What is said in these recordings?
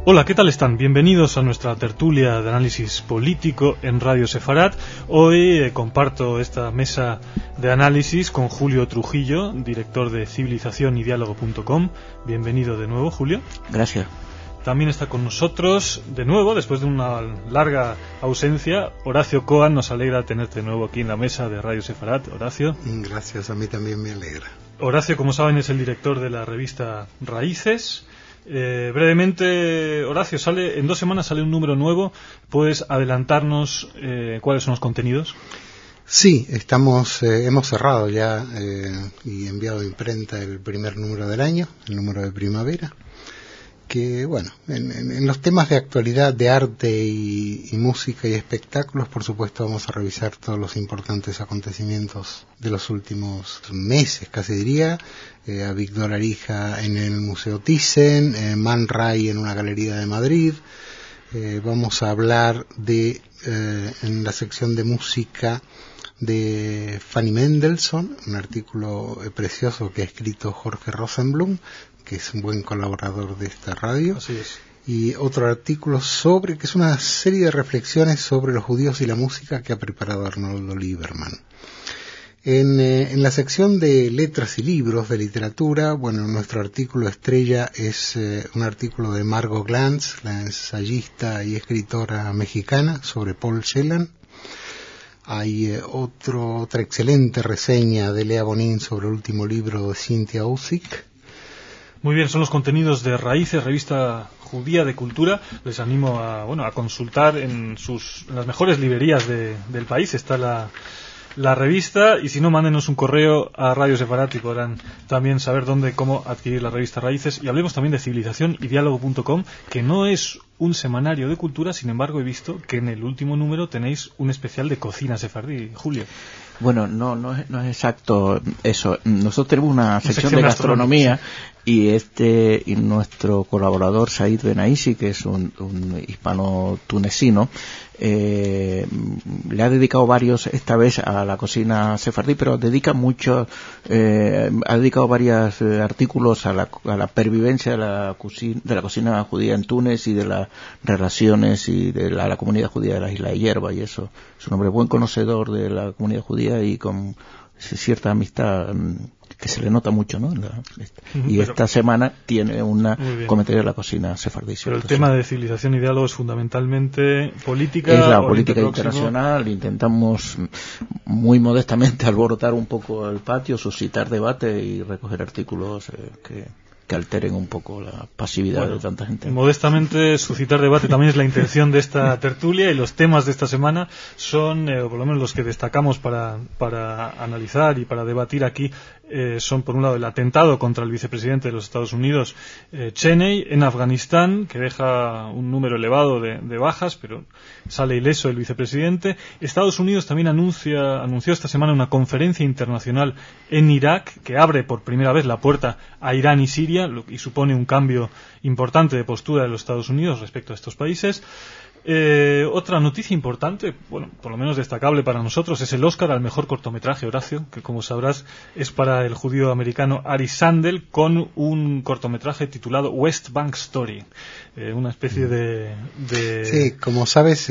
Hola, ¿qué tal están? Bienvenidos a nuestra tertulia de análisis político en Radio Sefarat. Hoy comparto esta mesa de análisis con Julio Trujillo, director de civilizacionydiálogo.com. Bienvenido de nuevo, Julio. Gracias. También está con nosotros, de nuevo, después de una larga ausencia, Horacio Coan. Nos alegra tenerte de nuevo aquí en la mesa de Radio Sefarat. Horacio. Gracias, a mí también me alegra. Horacio, como saben, es el director de la revista Raíces. Brevemente, Horacio, en 2 semanas sale un número nuevo. ¿Puedes adelantarnos cuáles son los contenidos? Sí, hemos cerrado ya y enviado a imprenta el primer número del año, el número de primavera, que bueno, en los temas de actualidad de arte y música y espectáculos, por supuesto vamos a revisar todos los importantes acontecimientos de los últimos meses, casi diría, a Víctor Arija en el Museo Thyssen, Man Ray en una galería de Madrid. Vamos a hablar en la sección de música de Fanny Mendelssohn, un artículo precioso que ha escrito Jorge Rosenblum, que es un buen colaborador de esta radio. Así es. Y otro artículo que es una serie de reflexiones sobre los judíos y la música que ha preparado Arnoldo Lieberman. En la sección de letras y libros de literatura, bueno, nuestro artículo estrella es un artículo de Margot Glantz, la ensayista y escritora mexicana, sobre Paul Celan. Hay otra excelente reseña de Lea Bonin sobre el último libro de Cynthia Ozick. Muy bien, son los contenidos de Raíces, revista judía de cultura. Les animo a consultar en las mejores librerías del país. Está la revista, y si no, mándenos un correo a Radio Sefarat y podrán también saber cómo adquirir la revista Raíces. Y hablemos también de civilizacionydiálogo.com, que no es un semanario de cultura. Sin embargo, he visto que en el último número tenéis un especial de cocina sefardí, Julio. Bueno, no es exacto eso. Nosotros tenemos una sección de gastronomía, y nuestro colaborador Said Benaisi, que es un hispano tunecino, le ha dedicado esta vez a la cocina sefardí, pero ha dedicado varios artículos a la pervivencia de la cocina judía en Túnez y de las relaciones y de la comunidad judía de la isla de Hierba, y eso. Es un hombre buen conocedor de la comunidad judía y con cierta amistad que se le nota mucho, ¿no? Y esta semana tiene un comentario de la cocina sefardí. Pero el tema de civilización y diálogo es fundamentalmente política. Es la política internacional. Intentamos muy modestamente alborotar un poco el patio, suscitar debate y recoger artículos que alteren un poco la pasividad de tanta gente. Modestamente suscitar debate también es la intención de esta tertulia, y los temas de esta semana son, o por lo menos los que destacamos para analizar y para debatir aquí, son por un lado el atentado contra el vicepresidente de los Estados Unidos, Cheney, en Afganistán, que deja un número elevado de bajas, pero sale ileso el vicepresidente. Estados Unidos también anunció esta semana una conferencia internacional en Irak, que abre por primera vez la puerta a Irán y Siria, y supone un cambio importante de postura de los Estados Unidos respecto a estos países. Otra noticia importante, bueno, por lo menos destacable para nosotros, es el Oscar al mejor cortometraje, Horacio, que como sabrás es para el judío americano Ari Sandel, con un cortometraje titulado West Bank Story, una especie de... Sí, como sabes,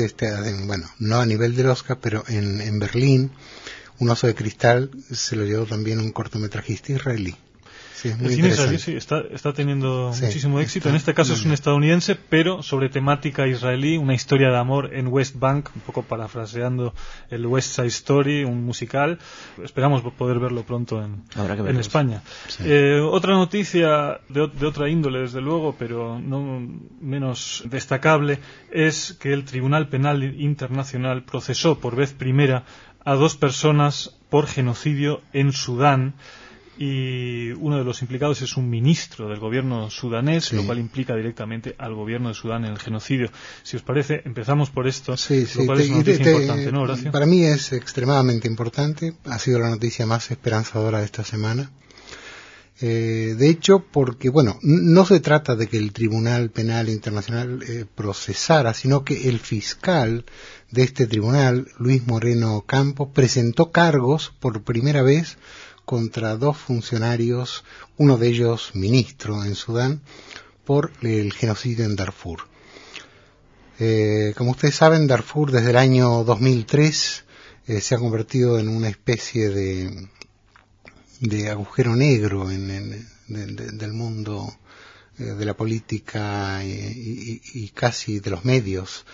no a nivel del Oscar, pero en Berlín, Un oso de cristal se lo llevó también un cortometrajista israelí. Sí, el cine israelí sí, está teniendo muchísimo éxito. En este caso es un estadounidense, pero sobre temática israelí, una historia de amor en West Bank, un poco parafraseando el West Side Story, un musical. Esperamos poder verlo pronto en España. Sí. Otra noticia de otra índole, desde luego, pero no menos destacable, es que el Tribunal Penal Internacional procesó por vez primera a 2 personas por genocidio en Sudán. Y uno de los implicados es un ministro del gobierno sudanés, lo cual implica directamente al gobierno de Sudán en el genocidio. Si os parece, empezamos por esto, lo cual es una noticia importante, ¿no, Horacio? Para mí es extremadamente importante, ha sido la noticia más esperanzadora de esta semana. De hecho, porque, no se trata de que el Tribunal Penal Internacional procesara, sino que el fiscal de este tribunal, Luis Moreno Campos, presentó cargos por primera vez contra 2 funcionarios, uno de ellos ministro en Sudán, por el genocidio en Darfur. Como ustedes saben, Darfur desde el año 2003 se ha convertido en una especie de agujero negro del mundo de la política y casi de los medios,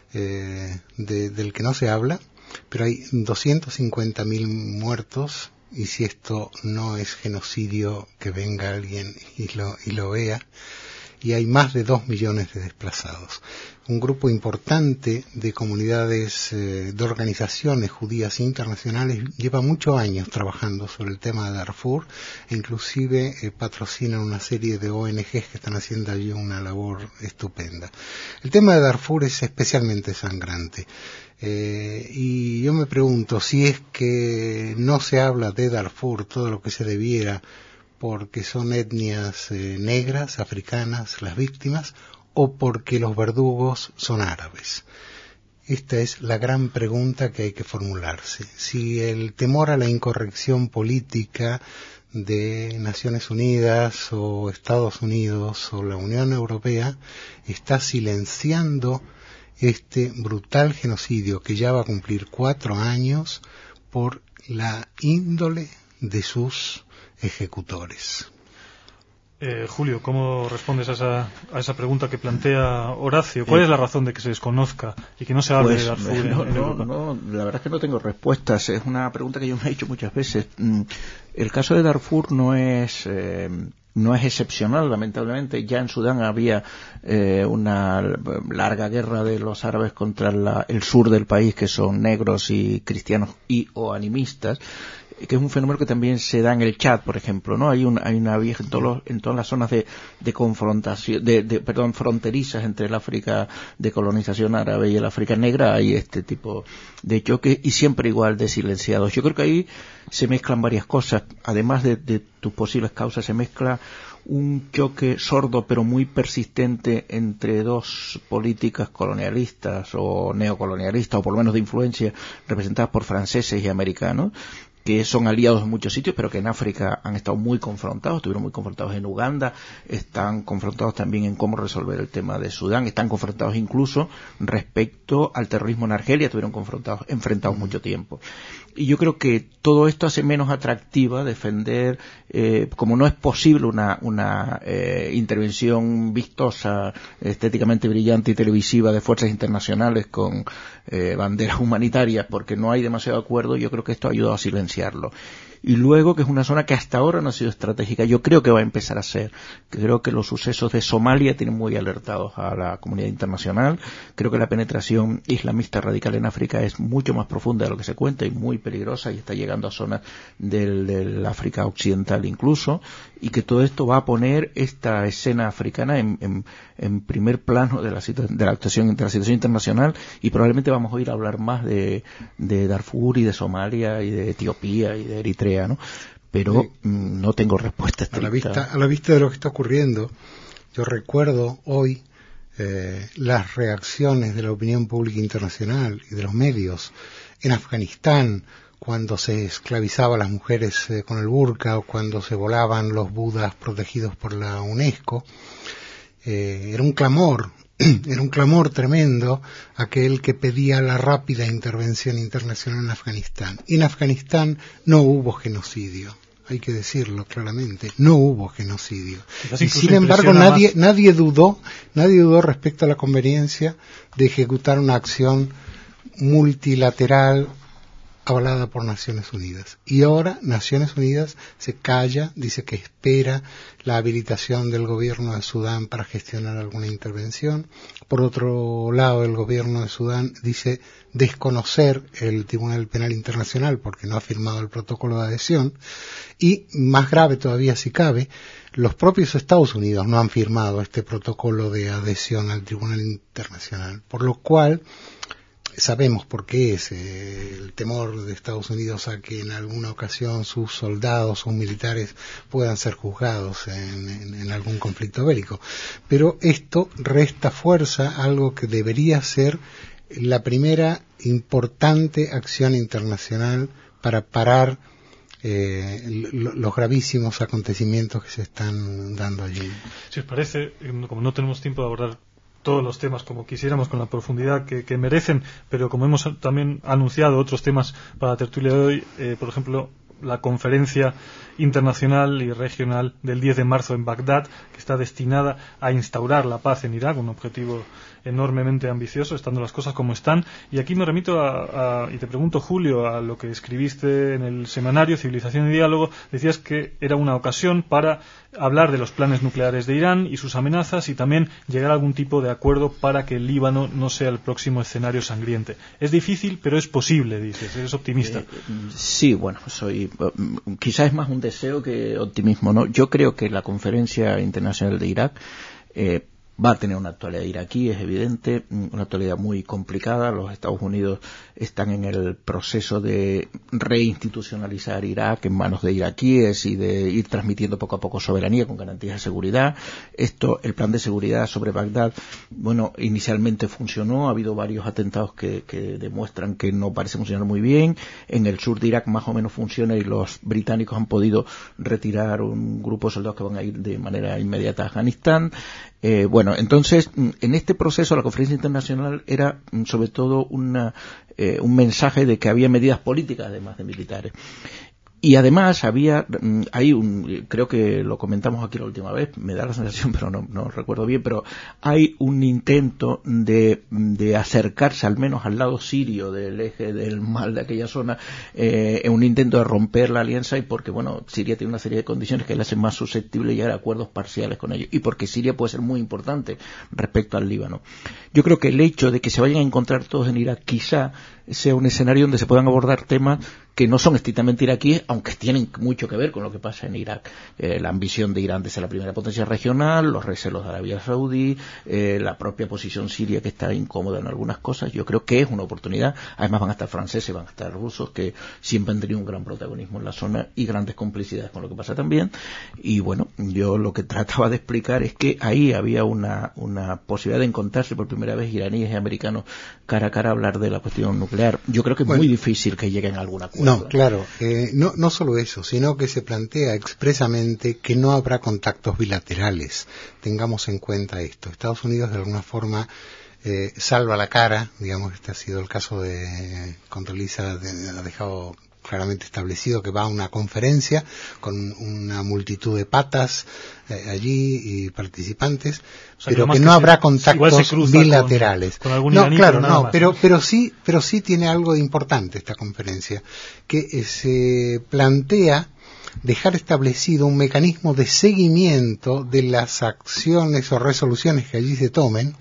del que no se habla, pero hay 250.000 muertos, y si esto no es genocidio, que venga alguien y lo vea, y hay más de 2 millones de desplazados. Un grupo importante de comunidades, de organizaciones judías internacionales lleva muchos años trabajando sobre el tema de Darfur, e inclusive patrocinan una serie de ONGs que están haciendo allí una labor estupenda. El tema de Darfur es especialmente sangrante. Y yo me pregunto si es que no se habla de Darfur todo lo que se debiera porque son etnias negras, africanas, las víctimas, o porque los verdugos son árabes. Esta es la gran pregunta que hay que formularse. Si el temor a la incorrección política de Naciones Unidas o Estados Unidos o la Unión Europea está silenciando este brutal genocidio que ya va a cumplir 4 años por la índole de sus ejecutores. Julio, ¿cómo respondes a esa pregunta que plantea Horacio? ¿Cuál es la razón de que se desconozca y que no se hable de Darfur en Europa? No, la verdad es que no tengo respuestas. Es una pregunta que yo me he hecho muchas veces. El caso de Darfur no es excepcional, lamentablemente. Ya en Sudán había una larga guerra de los árabes contra el sur del país, que son negros y cristianos y o animistas, que es un fenómeno que también se da en el Chad, por ejemplo, ¿no? Hay una vieja en todas las zonas de confrontación, fronterizas entre el África de colonización árabe y el África negra, hay este tipo de choques y siempre igual de silenciados. Yo creo que ahí se mezclan varias cosas, además de tus posibles causas, se mezcla un choque sordo pero muy persistente entre dos políticas colonialistas o neocolonialistas, o por lo menos de influencia, representadas por franceses y americanos, que son aliados en muchos sitios, pero que en África han estado muy confrontados, estuvieron muy confrontados en Uganda, están confrontados también en cómo resolver el tema de Sudán, están confrontados incluso respecto al terrorismo en Argelia, estuvieron enfrentados mucho tiempo. Y yo creo que todo esto hace menos atractiva defender, como no es posible una intervención vistosa, estéticamente brillante y televisiva de fuerzas internacionales con banderas humanitarias, porque no hay demasiado acuerdo. Yo creo que esto ha ayudado a silenciarlo. Y luego, que es una zona que hasta ahora no ha sido estratégica, yo creo que va a empezar a ser. Creo que los sucesos de Somalia tienen muy alertados a la comunidad internacional. Creo que la penetración islamista radical en África es mucho más profunda de lo que se cuenta y muy peligrosa, y está llegando a zonas del África occidental incluso, y que todo esto va a poner esta escena africana en primer plano de la situación internacional, y probablemente vamos a oír hablar más de Darfur y de Somalia y de Etiopía y de Eritrea, ¿no? Pero no tengo respuesta estricta. A la vista de lo que está ocurriendo, yo recuerdo hoy las reacciones de la opinión pública internacional y de los medios en Afganistán, cuando se esclavizaba a las mujeres con el burka, o cuando se volaban los budas protegidos por la UNESCO. Era un clamor tremendo aquel que pedía la rápida intervención internacional en Afganistán. Y en Afganistán no hubo genocidio, hay que decirlo claramente, no hubo genocidio. Y sin embargo nadie dudó respecto a la conveniencia de ejecutar una acción multilateral avalada por Naciones Unidas. Y ahora Naciones Unidas se calla, dice que espera la habilitación del gobierno de Sudán para gestionar alguna intervención. Por otro lado, el gobierno de Sudán dice desconocer el Tribunal Penal Internacional porque no ha firmado el protocolo de adhesión. Y más grave todavía, si cabe, los propios Estados Unidos no han firmado este protocolo de adhesión al Tribunal Internacional, por lo cual sabemos por qué es el temor de Estados Unidos a que en alguna ocasión sus soldados, sus militares puedan ser juzgados en algún conflicto bélico. Pero esto resta fuerza a algo que debería ser la primera importante acción internacional para parar los gravísimos acontecimientos que se están dando allí. Si os parece, como no tenemos tiempo de abordar todos los temas como quisiéramos con la profundidad que merecen, pero como hemos también anunciado otros temas para la tertulia de hoy, por ejemplo, la conferencia internacional y regional del 10 de marzo en Bagdad, que está destinada a instaurar la paz en Irak, un objetivo enormemente ambicioso, estando las cosas como están. Y aquí me remito y te pregunto, Julio, a lo que escribiste en el semanario Civilización y Diálogo. Decías que era una ocasión para hablar de los planes nucleares de Irán y sus amenazas, y también llegar a algún tipo de acuerdo para que el Líbano no sea el próximo escenario sangriente. Es difícil, pero es posible, dices. Eres optimista. Sí, bueno, quizás es más un deseo que optimismo, ¿no? Yo creo que la Conferencia Internacional de Irak va a tener una actualidad iraquí, es evidente, una actualidad muy complicada. Los Estados Unidos están en el proceso de reinstitucionalizar Irak en manos de iraquíes y de ir transmitiendo poco a poco soberanía con garantías de seguridad. El plan de seguridad sobre Bagdad, bueno, inicialmente funcionó, ha habido varios atentados que demuestran que no parece funcionar muy bien. En el sur de Irak más o menos funciona y los británicos han podido retirar un grupo de soldados que van a ir de manera inmediata a Afganistán. Bueno, entonces, en este proceso la conferencia internacional era sobre todo un mensaje de que había medidas políticas además de militares. Y además creo que lo comentamos aquí la última vez, me da la sensación, pero no recuerdo bien, pero hay un intento de acercarse al menos al lado sirio del eje del mal de aquella zona, un intento de romper la alianza, y porque, bueno, Siria tiene una serie de condiciones que le hacen más susceptible de llegar a acuerdos parciales con ellos, y porque Siria puede ser muy importante respecto al Líbano. Yo creo que el hecho de que se vayan a encontrar todos en Irak quizá sea un escenario donde se puedan abordar temas que no son estrictamente iraquíes, aunque tienen mucho que ver con lo que pasa en Irak. La ambición de Irán de ser la primera potencia regional, los recelos de Arabia Saudí, la propia posición siria que está incómoda en algunas cosas. Yo creo que es una oportunidad. Además van a estar franceses, van a estar rusos, que siempre han tenido un gran protagonismo en la zona y grandes complicidades con lo que pasa también. Y bueno, yo lo que trataba de explicar es que ahí había una posibilidad de encontrarse por primera vez iraníes y americanos cara a cara a hablar de la cuestión nuclear. Yo creo que es muy difícil que lleguen a algún acuerdo. No, claro, no solo eso, sino que se plantea expresamente que no habrá contactos bilaterales. Tengamos en cuenta esto. Estados Unidos de alguna forma salva la cara, digamos, este ha sido el caso de Condoleezza, ha dejado claramente establecido que va a una conferencia con una multitud de patas allí y participantes, o sea, pero que no habrá contactos bilaterales. Con algún no, claro, no, más, pero sí tiene algo de importante esta conferencia, que se plantea dejar establecido un mecanismo de seguimiento de las acciones o resoluciones que allí se tomen,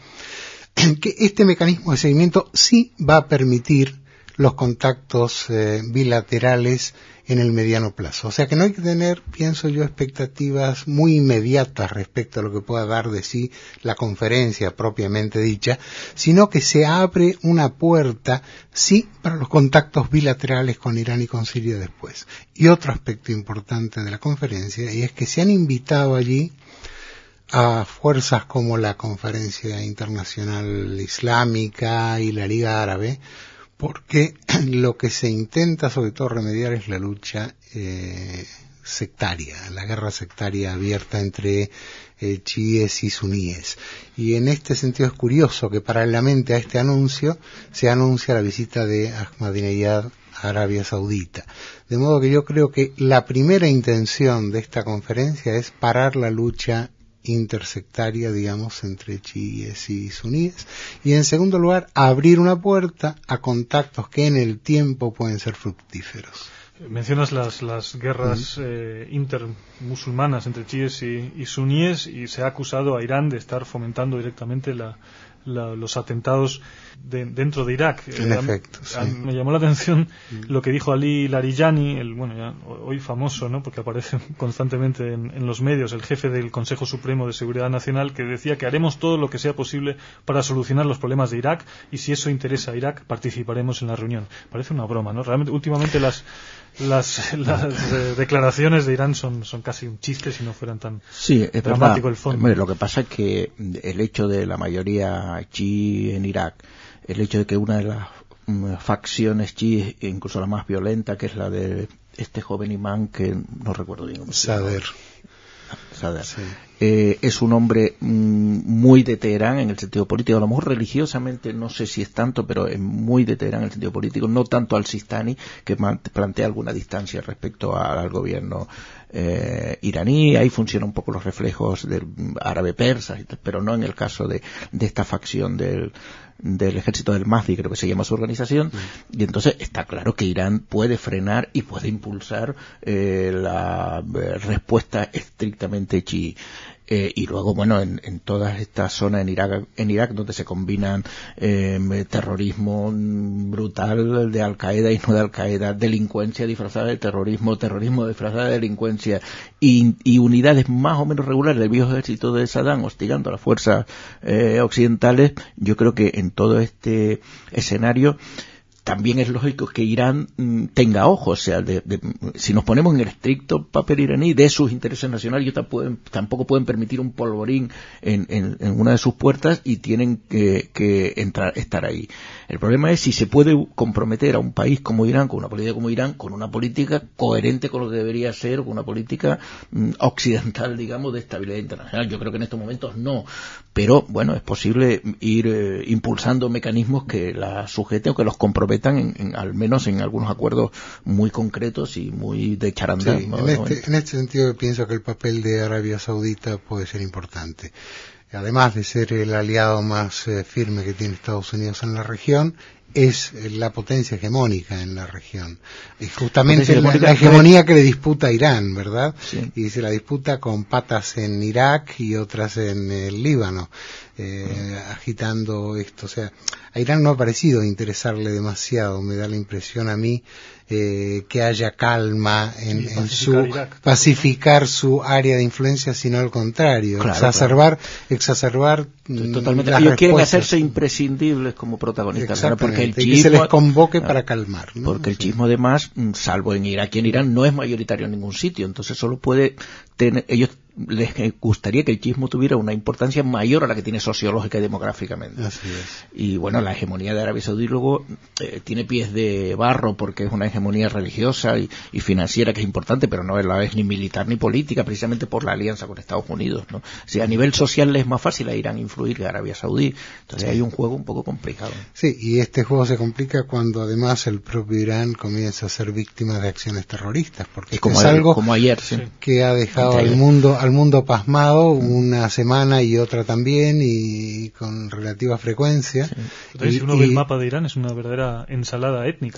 que este mecanismo de seguimiento sí va a permitir los contactos bilaterales en el mediano plazo. O sea que no hay que tener, pienso yo, expectativas muy inmediatas respecto a lo que pueda dar de sí la conferencia propiamente dicha, sino que se abre una puerta, sí, para los contactos bilaterales con Irán y con Siria después. Y otro aspecto importante de la conferencia, y es que se han invitado allí a fuerzas como la Conferencia Internacional Islámica y la Liga Árabe, porque lo que se intenta sobre todo remediar es la lucha sectaria, la guerra sectaria abierta entre chiíes y suníes. Y en este sentido es curioso que paralelamente a este anuncio se anuncia la visita de Ahmadinejad a Arabia Saudita. De modo que yo creo que la primera intención de esta conferencia es parar la lucha intersectaria, digamos, entre chiíes y suníes, y en segundo lugar abrir una puerta a contactos que en el tiempo pueden ser fructíferos. Mencionas las guerras intermusulmanas entre chiíes y suníes, y se ha acusado a Irán de estar fomentando directamente los atentados dentro de Irak. En efecto, sí. Me llamó la atención lo que dijo Ali Larijani, hoy famoso, ¿no?, porque aparece constantemente en los medios, el jefe del Consejo Supremo de Seguridad Nacional, que decía que haremos todo lo que sea posible para solucionar los problemas de Irak, y si eso interesa a Irak, participaremos en la reunión. Parece una broma, ¿no? Realmente, últimamente las declaraciones de Irán son casi un chiste si no fueran tan dramático el fondo. Hombre, lo que pasa es que el hecho de la mayoría chií en Irak, el hecho de que una de las facciones chiíes, incluso la más violenta, que es la de este joven imán que no recuerdo bien cómo se llama. Sadr. Sí. Es un hombre muy de Teherán en el sentido político, a lo mejor religiosamente no sé si es tanto, pero es muy de Teherán en el sentido político, no tanto al Sistani, que plantea alguna distancia respecto al gobierno iraní. Ahí funcionan un poco los reflejos del árabe persa, pero no en el caso de esta facción del ejército del Mahdi, creo que se llama su organización, y entonces está claro que Irán puede frenar y puede impulsar la respuesta estrictamente chií. Y luego, bueno, en todas estas zonas en Irak donde se combinan terrorismo brutal de Al-Qaeda y no de Al-Qaeda, delincuencia disfrazada de terrorismo disfrazada de delincuencia y unidades más o menos regulares del viejo ejército de Saddam hostigando a las fuerzas occidentales, yo creo que en todo este escenario también es lógico que Irán tenga ojos, o sea, si nos ponemos en el estricto papel iraní de sus intereses nacionales, ellos tampoco pueden permitir un polvorín en una de sus puertas y tienen que estar ahí. El problema es si se puede comprometer a un país como Irán, con una política como Irán, con una política coherente con lo que debería ser, con una política occidental, digamos, de estabilidad internacional. Yo creo que en estos momentos no, pero bueno, es posible ir impulsando mecanismos que la sujeten o que los comprometan al menos en algunos acuerdos muy concretos y muy de charandá. Sí, en este sentido pienso que el papel de Arabia Saudita puede ser importante. Además de ser el aliado más firme que tiene Estados Unidos en la región, es la potencia hegemónica en la región. Y justamente la hegemonía que le disputa a Irán, ¿verdad? Sí. Y se la disputa con patas en Irak y otras en el Líbano, agitando esto. O sea, a Irán no ha parecido interesarle demasiado, me da la impresión a mí, que haya calma en pacificar su área de influencia, sino al contrario, claro, exacerbar totalmente. Ellos quieren hacerse imprescindibles como protagonistas, ¿no? Porque el chismo, que se les convoque para calmar, ¿no? Porque el chismo además, salvo en Irak y en Irán, no es mayoritario en ningún sitio, entonces solo puede tener, ellos les gustaría que el chismo tuviera una importancia mayor a la que tiene sociológica y demográficamente. Así es. Y bueno, la hegemonía de Arabia Saudí luego tiene pies de barro porque es una hegemonía religiosa y financiera que es importante, pero no es la vez ni militar ni política, precisamente por la alianza con Estados Unidos, ¿no? O sea, a nivel social le es más fácil a Irán influir que a Arabia Saudí. Entonces hay un juego un poco complicado. Sí, y este juego se complica cuando además el propio Irán comienza a ser víctima de acciones terroristas, porque como es algo como ayer, sí, que ha dejado al mundo pasmado una semana y otra también, y con relativa frecuencia. Sí. Si uno ve el mapa de Irán, es una verdadera ensalada étnica, ¿no?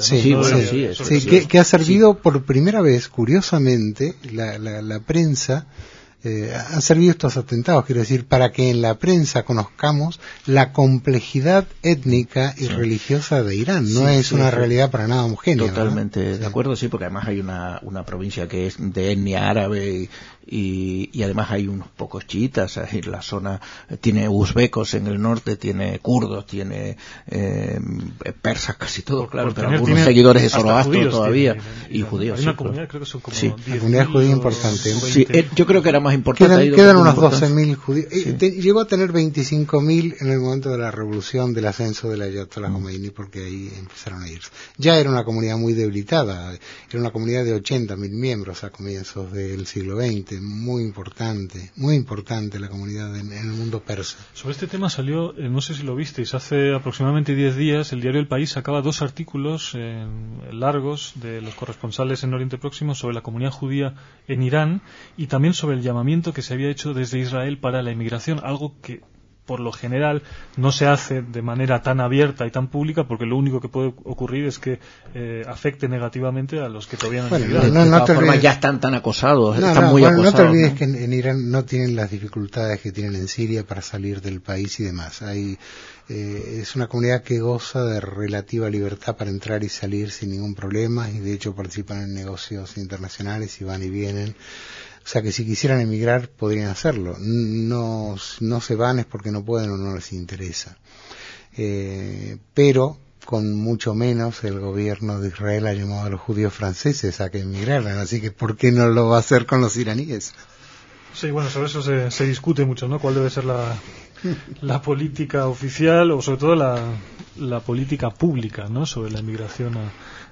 Sí, que ha servido por primera vez, curiosamente, la prensa han servido estos atentados, quiero decir, para que en la prensa conozcamos la complejidad étnica y religiosa de Irán. No es una realidad para nada homogénea. Totalmente, ¿verdad? De acuerdo, sí, porque además hay una provincia que es de etnia árabe y además hay unos pocos chiitas. La zona tiene uzbecos en el norte, tiene kurdos, tiene persas, casi todo, claro, pero algunos seguidores de Zoroastro todavía, y judíos. Hay una comunidad, creo que son como 10.000, la comunidad judía importante. Sí, yo creo que era más importante. Quedan unos 12.000 judíos. Sí. Llegó a tener 25.000 en el momento de la revolución, del ascenso del Ayatollah Khomeini, porque ahí empezaron a irse. Ya era una comunidad muy debilitada, era una comunidad de 80.000 miembros a comienzos del siglo XX, muy importante la comunidad en el mundo persa. Sobre este tema salió, no sé si lo visteis, hace aproximadamente 10 días el diario El País sacaba 2 artículos largos de los corresponsales en Oriente Próximo sobre la comunidad judía en Irán y también sobre el llamamiento que se había hecho desde Israel para la inmigración, algo que por lo general no se hace de manera tan abierta y tan pública, porque lo único que puede ocurrir es que afecte negativamente a los que todavía no han emigrado. De todas formas ya están tan acosados, están muy acosados. No te olvides que en Irán no tienen las dificultades que tienen en Siria para salir del país y demás. Es una comunidad que goza de relativa libertad para entrar y salir sin ningún problema, y de hecho participan en negocios internacionales y van y vienen. O sea que si quisieran emigrar podrían hacerlo. No se van es porque no pueden o no les interesa. Pero con mucho menos el gobierno de Israel ha llamado a los judíos franceses a que emigraran. Así que ¿por qué no lo va a hacer con los iraníes? Sí, bueno, sobre eso se discute mucho, ¿no? ¿Cuál debe ser la política oficial o sobre todo la política pública, ¿no? Sobre la inmigración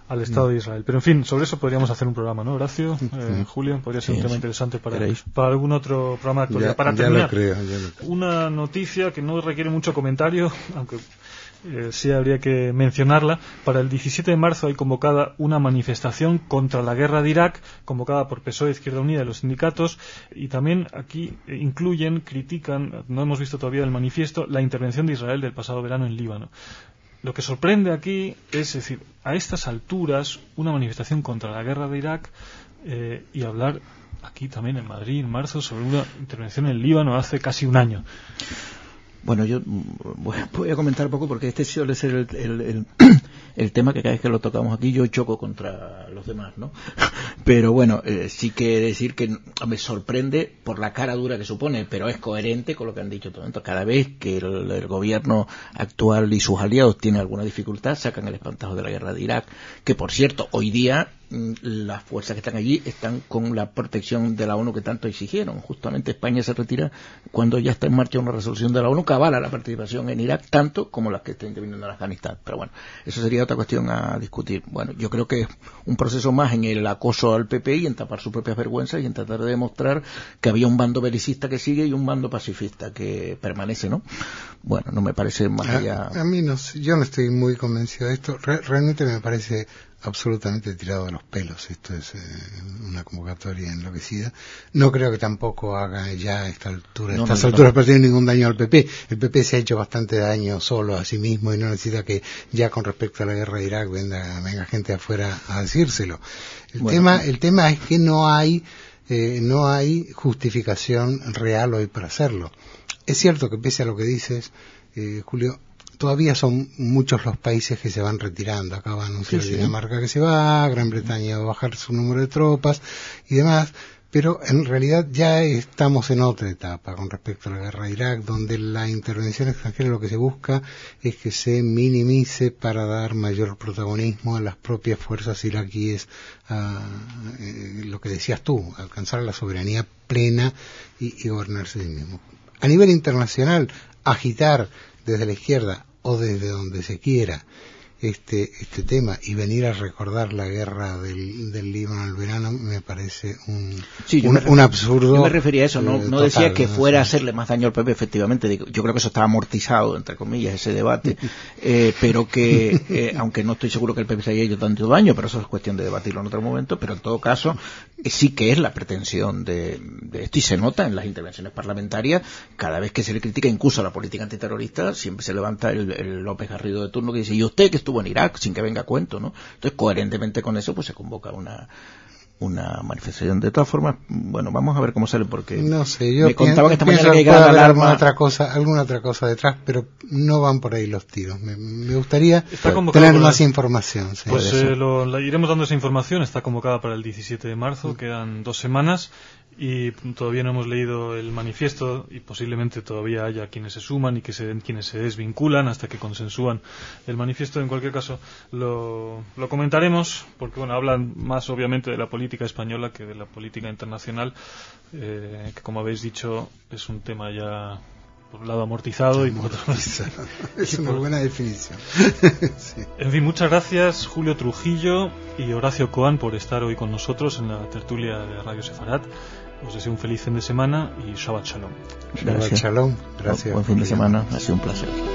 al Estado de Israel. Pero en fin, sobre eso podríamos hacer un programa, ¿no, Horacio? Julio, podría ser un tema interesante para algún otro programa de actualidad. Para terminar, ya lo creo. Una noticia que no requiere mucho comentario, aunque sí habría que mencionarla. Para el 17 de marzo hay convocada una manifestación contra la guerra de Irak, convocada por PSOE, Izquierda Unida y los sindicatos, y también aquí critican, no hemos visto todavía el manifiesto, la intervención de Israel del pasado verano en Líbano. Lo que sorprende aquí es decir, a estas alturas, una manifestación contra la guerra de Irak y hablar aquí también en Madrid, en marzo, sobre una intervención en Líbano hace casi un año. Bueno, yo voy a comentar un poco porque este suele ser el tema que cada vez que lo tocamos aquí yo choco contra los demás, ¿no? Pero bueno, sí que decir que me sorprende por la cara dura que supone, pero es coherente con lo que han dicho todos. Cada vez que el gobierno actual y sus aliados tienen alguna dificultad, sacan el espantajo de la guerra de Irak, que por cierto, hoy día las fuerzas que están allí están con la protección de la ONU que tanto exigieron. Justamente España se retira cuando ya está en marcha una resolución de la ONU que avala la participación en Irak tanto como las que están interviniendo en Afganistán. Pero bueno, eso sería otra cuestión a discutir. Bueno, yo creo que es un proceso más en el acoso al PP y en tapar sus propias vergüenzas y en tratar de demostrar que había un bando belicista que sigue y un bando pacifista que permanece, ¿no? Bueno, no me parece más allá. A mí no sé, yo no estoy muy convencido de esto. Realmente me parece absolutamente tirado de los pelos. Esto es una convocatoria enloquecida. No creo que tampoco haga ya a estas alturas partir ningún daño al PP. El PP se ha hecho bastante daño solo a sí mismo y no necesita que ya con respecto a la guerra de Irak venga gente afuera a decírselo. El tema es que no hay justificación real hoy para hacerlo. Es cierto que pese a lo que dices, Julio, todavía son muchos los países que se van retirando. Acaba de anunciar Dinamarca que se va, Gran Bretaña va a bajar su número de tropas y demás, pero en realidad ya estamos en otra etapa con respecto a la guerra de Irak, donde la intervención extranjera lo que se busca es que se minimice para dar mayor protagonismo a las propias fuerzas iraquíes, lo que decías tú, alcanzar la soberanía plena y gobernarse a sí mismo. A nivel internacional, agitar desde la izquierda o desde donde se quiera este tema y venir a recordar la guerra del Líbano al verano me parece un absurdo. Yo me refería a eso, no decía que fuera a hacerle más daño al PP, efectivamente. Yo creo que eso estaba amortizado, entre comillas, ese debate, pero que, aunque no estoy seguro que el PP se haya hecho tanto daño, pero eso es cuestión de debatirlo en otro momento, pero en todo caso, sí que es la pretensión de esto y se nota en las intervenciones parlamentarias. Cada vez que se le critica incluso a la política antiterrorista, siempre se levanta el López Garrido de turno que dice, ¿y usted que estuvo en Irak? Sin que venga a cuento, ¿no? Entonces, coherentemente con eso, pues se convoca una manifestación. De todas formas, bueno, vamos a ver cómo sale, porque no sé, yo me contaba que esta mañana que llegaba la alarma. Alguna otra cosa detrás, pero no van por ahí los tiros. Me gustaría tener más información. Sí. Pues iremos dando esa información. Está convocada para el 17 de marzo, quedan 2 semanas y todavía no hemos leído el manifiesto y posiblemente todavía haya quienes se suman y quienes se desvinculan hasta que consensúan el manifiesto. En cualquier caso lo comentaremos porque bueno, hablan más obviamente de la política española que de la política internacional, que como habéis dicho es un tema ya por un lado amortizado y por otro es una buena definición. Sí. En fin, muchas gracias Julio Trujillo y Horacio Coan por estar hoy con nosotros en la tertulia de Radio Sefarat. Os deseo un feliz fin de semana y Shabbat Shalom. Shabbat Shalom. Gracias. Buen fin de semana, ha sido un placer.